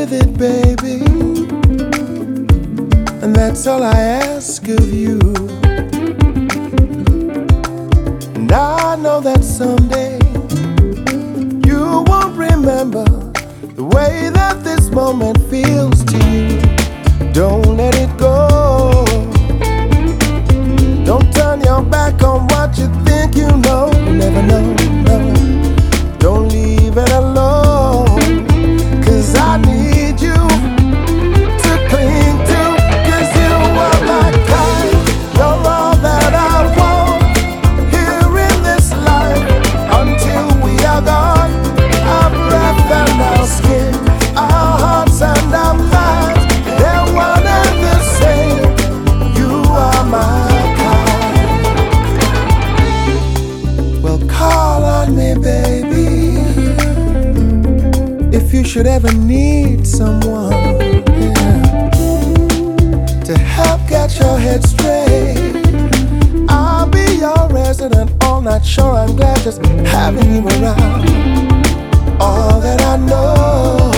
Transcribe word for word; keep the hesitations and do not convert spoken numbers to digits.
with it, baby, and that's all I ask of you. And I know that someday you won't remember the way that this moment feels to you. Don't let it go. Don't turn your back on what you think you know. You never know, no. Don't leave it alone, 'cause I need you to cling to. 'Cause you are my kind, you're all that I want here in this life. Until we are gone, our breath and our skin, our hearts and our minds, they're one and the same. You are my call on me, baby, if you should ever need someone, yeah, to help get your head straight. I'll be your resident all night, sure I'm glad just having you around. All that I know